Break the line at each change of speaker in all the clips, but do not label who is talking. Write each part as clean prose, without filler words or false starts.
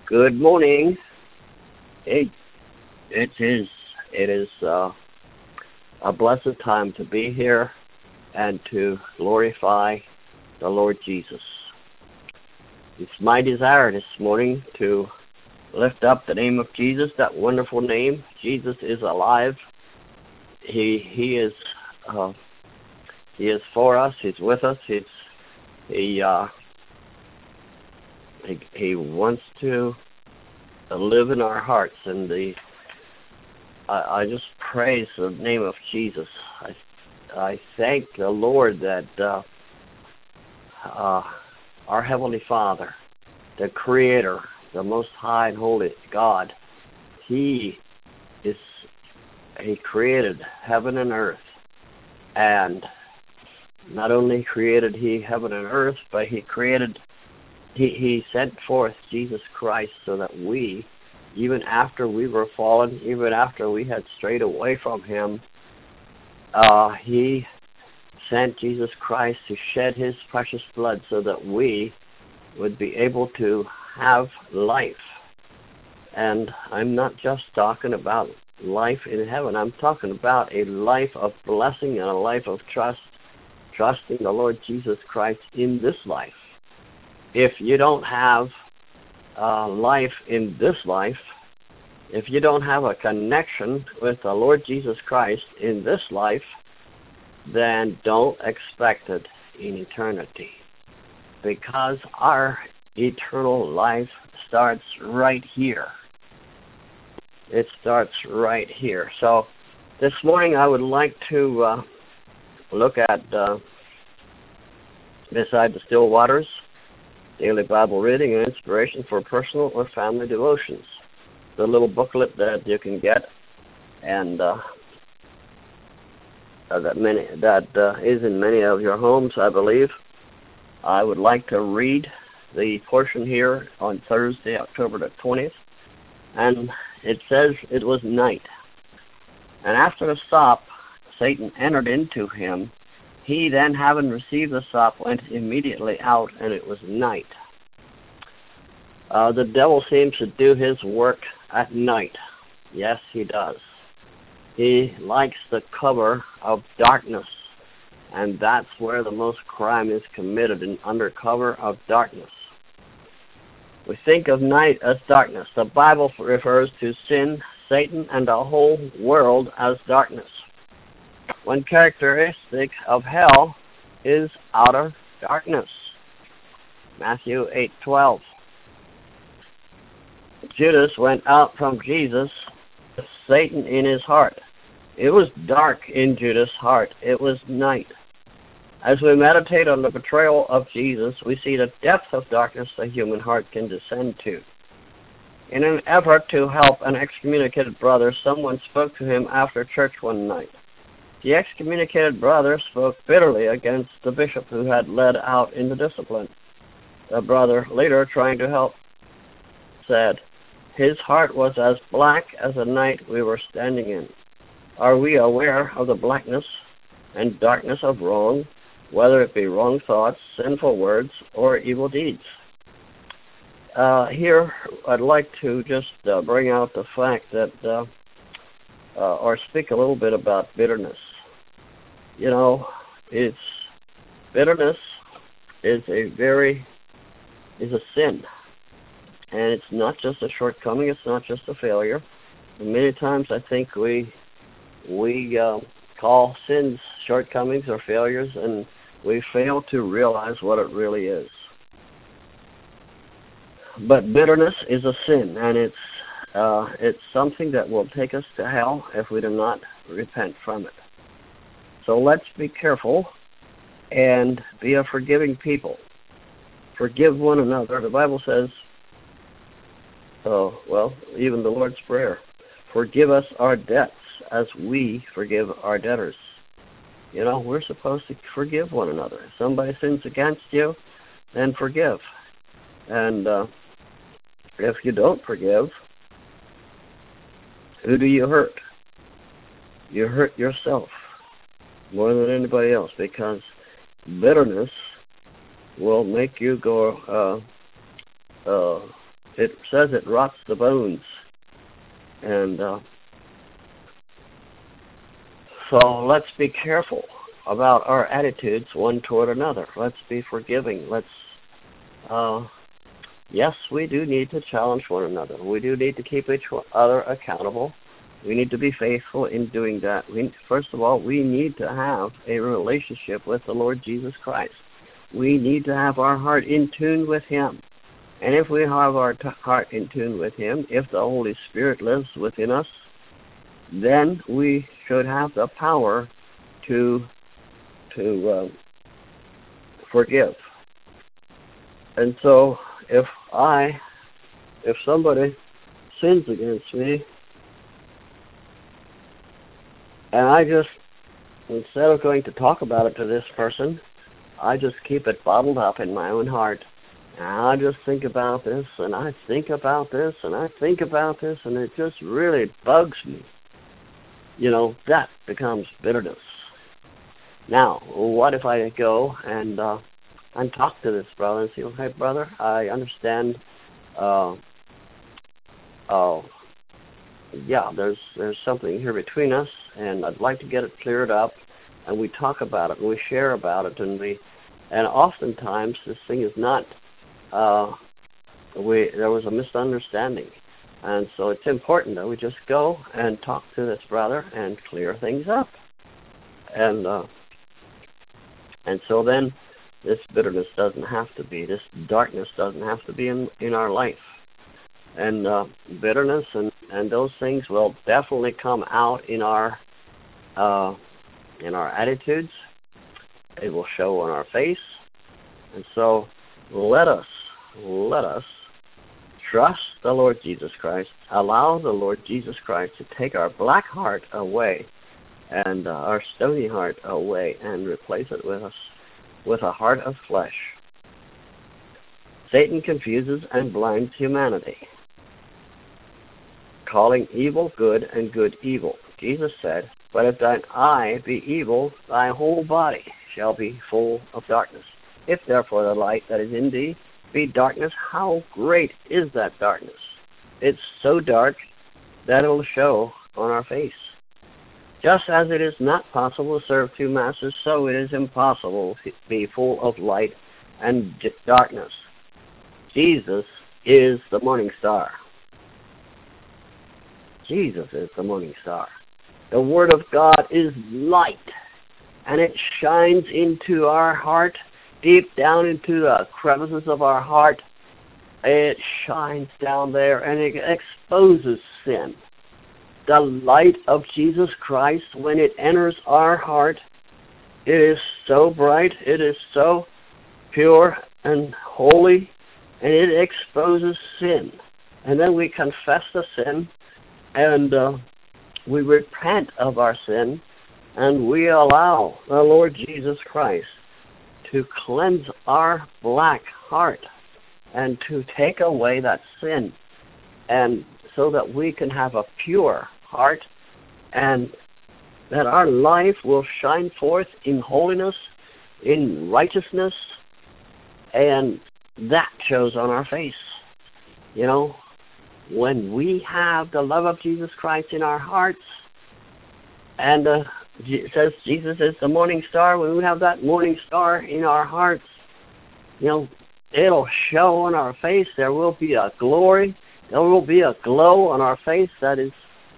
Good morning. It, it is a blessed time to be here and to glorify the Lord Jesus. It's my desire this morning to lift up the name of Jesus, that wonderful name. Jesus is alive. He is for us. He's with us. He wants to live in our hearts, and I just praise the name of Jesus. I thank the Lord that our Heavenly Father, the Creator, the Most High and Holy God, He created heaven and earth, and not only created He heaven and earth, but He sent forth Jesus Christ so that we, even after we were fallen, even after we had strayed away from Him, He sent Jesus Christ to shed His precious blood so that we would be able to have life. And I'm not just talking about life in heaven. I'm talking about a life of blessing and a life of trusting the Lord Jesus Christ in this life. If you don't have life in this life, if you don't have a connection with the Lord Jesus Christ in this life, then don't expect it in eternity. Because our eternal life starts right here. It starts right here. So this morning I would like to look at Beside the Still Waters, Daily Bible Reading and Inspiration for Personal or Family Devotions. The little booklet that you can get, and that is in many of your homes, I believe. I would like to read the portion here on Thursday, October the 20th, and it says, "It was night, and after the sop, Satan entered into him. He then, having received the sop, went immediately out, and it was night." The devil seems to do his work at night. Yes, he does. He likes the cover of darkness, and that's where the most crime is committed, under cover of darkness. We think of night as darkness. The Bible refers to sin, Satan, and the whole world as darkness. One characteristic of hell is outer darkness. Matthew 8:12. Judas went out from Jesus with Satan in his heart. It was dark in Judas' heart. It was night. As we meditate on the betrayal of Jesus, we see the depth of darkness the human heart can descend to. In an effort to help an excommunicated brother, someone spoke to him after church one night. The excommunicated brother spoke bitterly against the bishop who had led out in the discipline. The brother, later trying to help, said, "His heart was as black as the night we were standing in." Are we aware of the blackness and darkness of wrong, whether it be wrong thoughts, sinful words, or evil deeds? Here, I'd like to just bring out the fact that, or speak a little bit about bitterness. You know, bitterness is a sin, and it's not just a shortcoming. It's not just a failure. And many times, I think we call sins shortcomings or failures, and we fail to realize what it really is. But bitterness is a sin, and it's something that will take us to hell if we do not repent from it. So let's be careful and be a forgiving people. Forgive one another. The Bible says, even the Lord's Prayer, "Forgive us our debts as we forgive our debtors." You know, we're supposed to forgive one another. If somebody sins against you, then forgive. And if you don't forgive, who do you hurt? You hurt yourself more than anybody else, because bitterness will make you go It says it rots the bones. And so let's be careful about our attitudes one toward another. Let's be forgiving. Yes, we do need to challenge one another. We do need to keep each other accountable. We need to be faithful in doing that. First of all, we need to have a relationship with the Lord Jesus Christ. We need to have our heart in tune with Him. And if we have our heart in tune with Him, if the Holy Spirit lives within us, then we should have the power to forgive. And so if somebody sins against me, and I just, instead of going to talk about it to this person, I just keep it bottled up in my own heart. And I just think about this, and I think about this, and I think about this, and it just really bugs me. That becomes bitterness. Now, what if I go and talk to this brother and say, "Hey, brother, I understand. There's something here between us, and I'd like to get it cleared up." And we talk about it, and we share about it, and oftentimes this thing is not. There was a misunderstanding, and so it's important that we just go and talk to this brother and clear things up, and so then this bitterness doesn't have to be, this darkness doesn't have to be in our life, and bitterness and those things will definitely come out in our attitudes. It will show on our face, and so let us trust the Lord Jesus Christ, allow the Lord Jesus Christ to take our black heart away and our stony heart away and replace it with a heart of flesh. Satan confuses and blinds humanity, calling evil good and good evil. Jesus said, "But if thine eye be evil, thy whole body shall be full of darkness. If therefore the light that is in thee be darkness, how great is that darkness? It's so dark that it will show on our face. Just as it is not possible to serve two masters, so it is impossible to be full of light and darkness." Jesus is the morning star. Jesus is the morning star. The Word of God is light, and it shines into our heart, deep down into the crevices of our heart. It shines down there, and it exposes sin. The light of Jesus Christ, when it enters our heart, it is so bright, it is so pure and holy, and it exposes sin. And then we confess the sin, and we repent of our sin, and we allow the Lord Jesus Christ to cleanse our black heart and to take away that sin, and so that we can have a pure heart, and that our life will shine forth in holiness, in righteousness, and that shows on our face. When we have the love of Jesus Christ in our hearts, and it says Jesus is the morning star, when we have that morning star in our hearts, it'll show on our face. There will be a glory, there will be a glow on our face that is,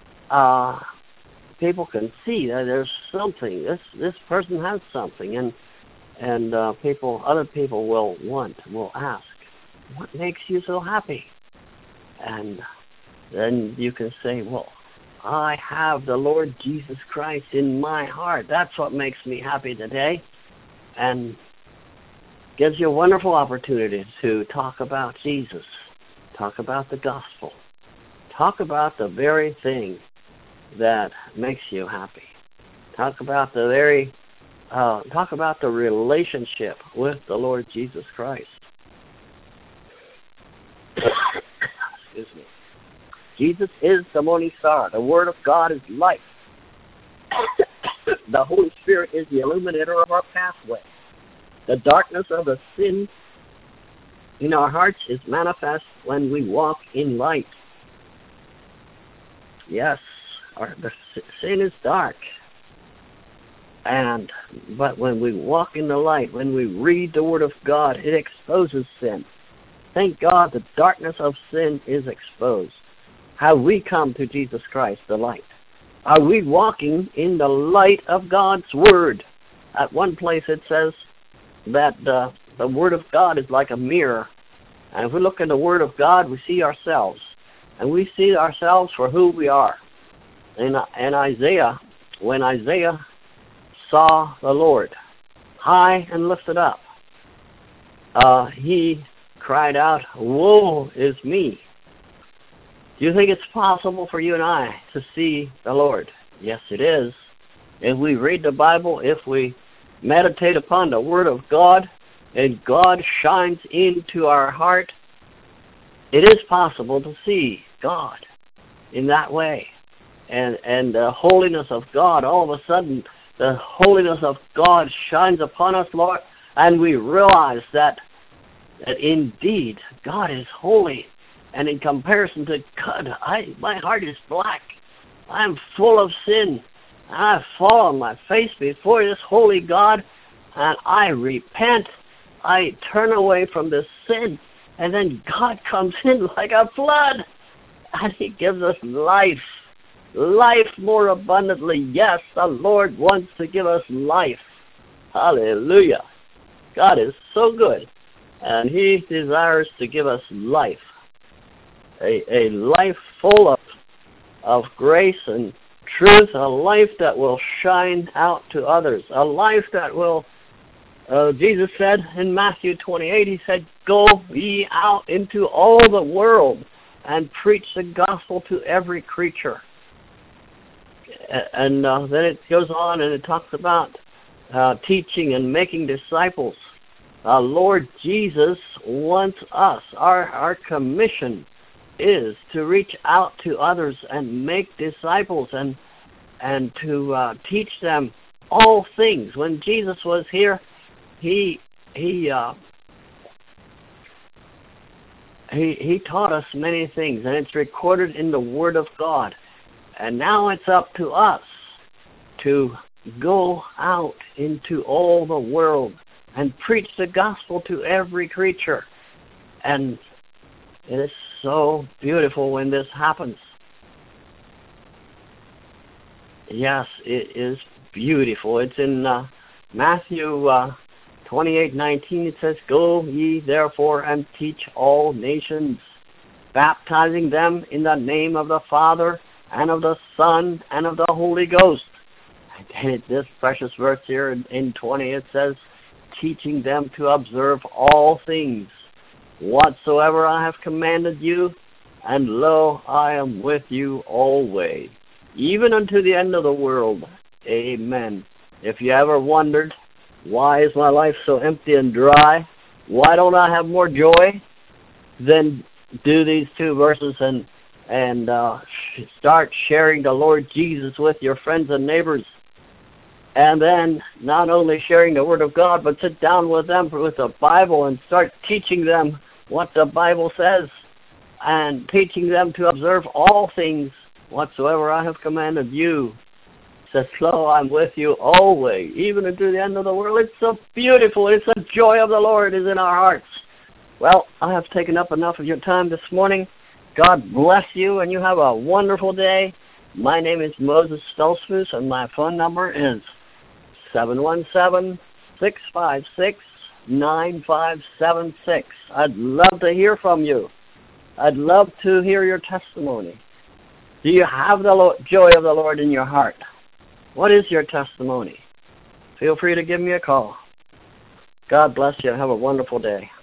people can see that there's something. This person has something, and other people will ask, "What makes you so happy?" And then you can say, "Well, I have the Lord Jesus Christ in my heart. That's what makes me happy today." And gives you a wonderful opportunity to talk about Jesus, talk about the gospel, talk about the very thing that makes you happy. Talk about the relationship with the Lord Jesus Christ. Excuse me. Jesus is the morning star. The Word of God is life. The Holy Spirit is the illuminator of our pathway. The darkness of the sin in our hearts is manifest when we walk in light. Yes, the sin is dark. But when we walk in the light, when we read the Word of God, it exposes sin. Thank God the darkness of sin is exposed. How we come to Jesus Christ, the light. Are we walking in the light of God's Word? At one place it says that the Word of God is like a mirror. And if we look in the Word of God, we see ourselves. And we see ourselves for who we are. In Isaiah, when Isaiah saw the Lord high and lifted up, he cried out, "Woe is me." Do you think it's possible for you and I to see the Lord? Yes, it is. If we read the Bible, if we meditate upon the Word of God, and God shines into our heart, it is possible to see God in that way. And the holiness of God, all of a sudden, the holiness of God shines upon us, Lord, and we realize that indeed God is holy. And in comparison to God, my heart is black. I'm full of sin. I fall on my face before this holy God, and I repent. I turn away from this sin, and then God comes in like a flood, and He gives us life. Life more abundantly. Yes, the Lord wants to give us life. Hallelujah. God is so good, and He desires to give us life. A life full of grace and truth, a life that will shine out to others, a life that will, Jesus said in Matthew 28, He said, "Go ye out into all the world and preach the gospel to every creature." And then it goes on and it talks about teaching and making disciples. Lord Jesus wants us, our commission is to reach out to others and make disciples and to teach them all things. When Jesus was here, he taught us many things, and it's recorded in the Word of God. And now it's up to us to go out into all the world and preach the gospel to every creature. And it is so beautiful when this happens. Yes, it is beautiful. It's in Matthew 28:19. It says, "Go ye therefore and teach all nations, baptizing them in the name of the Father and of the Son and of the Holy Ghost." And this precious verse here in 20, it says, "Teaching them to observe all things whatsoever I have commanded you, and lo, I am with you always, even unto the end of the world." Amen. If you ever wondered, why is my life so empty and dry? Why don't I have more joy? Then do these two verses and start sharing the Lord Jesus with your friends and neighbors. And then not only sharing the Word of God, but sit down with them with the Bible and start teaching them what the Bible says and teaching them to observe all things whatsoever I have commanded you. It says, "Lo, I'm with you always, even unto the end of the world." It's so beautiful. It's the joy of the Lord is in our hearts. Well, I have taken up enough of your time this morning. God bless you, and you have a wonderful day. My name is Moses Stoltzfus, and my phone number is 717-656-9576. I'd love to hear from you. I'd love to hear your testimony. Do you have the joy of the Lord in your heart? What is your testimony? Feel free to give me a call. God bless you and have a wonderful day.